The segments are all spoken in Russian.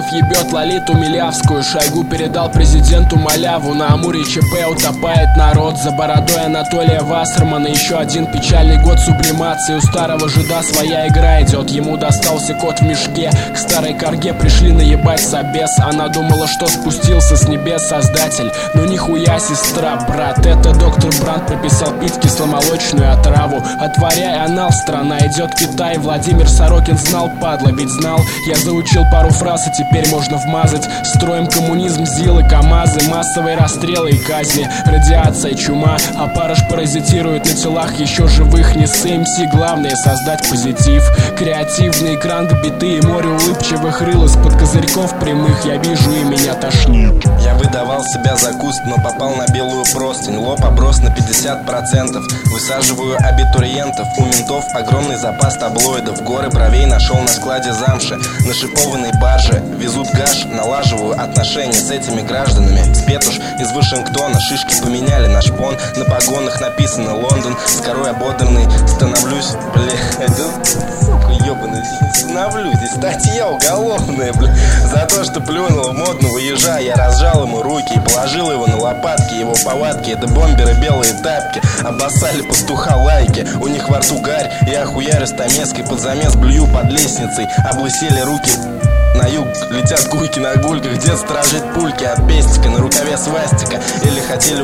ебет Лолиту Милявскую. Шойгу передал президенту маляву. На Амуре ЧП утопает народ. За бородой Анатолия Вассермана. Еще один печальный год сублимации. У старого жида своя игра идет. Ему достался кот в мешке. К старой корге пришли наебать собес. Она думала, что спустился с небес создатель. Но нихуя, сестра, брат. Это доктор Бранд прописал пить кисломолочную отраву. Отворяй анал, страна идет Китай. Владимир Сорокин знал, падла, ведь знал. Я заучил пару фраз, и теперь можно вмазать. Строим коммунизм, ЗИЛы, КамАЗы. Массовые расстрелы и казни. Радиация, чума. Опарыш паразитирует на телах еще живых. Не с МС, главное создать позитив. Креативный экран, биты и море улыбчивых рыл. Из-под козырьков прямых я вижу, и меня тошнит. Я выдавал себя за куст, но попал на белую простынь. Лоб оброс на 50%. Высаживаю абитуриентов. У ментов огромный запас таблоидов. Горы бровей нашел на складе замши. На шипованной барже везут гаш. Налаживаю отношения с этими гражданами. Спетуш из Вашингтона. Шишки поменяли на шпон. На погонах написано Лондон. С корой ободранный становлюсь. Сука, ебаный. Становлюсь. Здесь статья уголовная, за то, что плюнул в модного ежа. Я разжал ему руки и положил его на лопатки. Его повадки — это бомберы, белые тапки. Обоссали пастуха лайки. У них во рту гарь. Я хуярю стамеской под замес, блюю под лестницей. Облысели руки. На юг летят гульки на гульках. Дед сторожит пульки от пестика. На рукаве свастика. Или хотели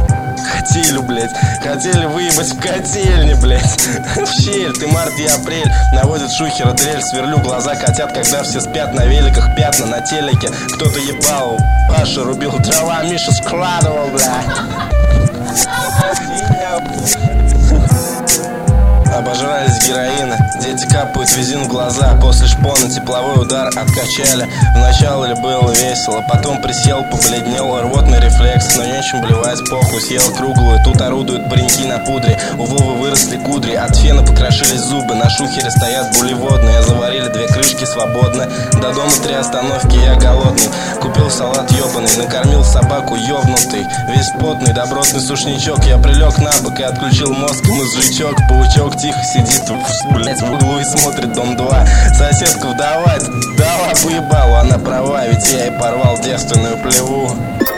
выебать в котельне, блять. В щель, ты март и апрель. Наводит шухера дрель, сверлю глаза котят, когда все спят. На великах пятна на телеке. Кто-то ебал, Паша рубил дрова, Миша складывал, бля. Обожрались героина. Дети капают визин в глаза. После шпона тепловой удар откачали. Вначале было весело, потом присел, побледнел. Рвотный рефлекс, но нечем блевать, похуй. Съел круглую, тут орудуют пареньки на пудре. У Вовы выросли кудри, от фена покрошились зубы. На шухере стоят булеводные. Заварили 2 крышки свободно. До дома 3 остановки, я голодный. Купил салат ебаный, накормил собаку ёбнутый. Весь потный, добротный сушничок. Я прилег на бок и отключил мозг и мозжечок. Паучок тихо сидит, блять, в углу и смотрит Дом 2. Соседка вдова, дала по ебалу, она права, ведь я ей порвал девственную плеву.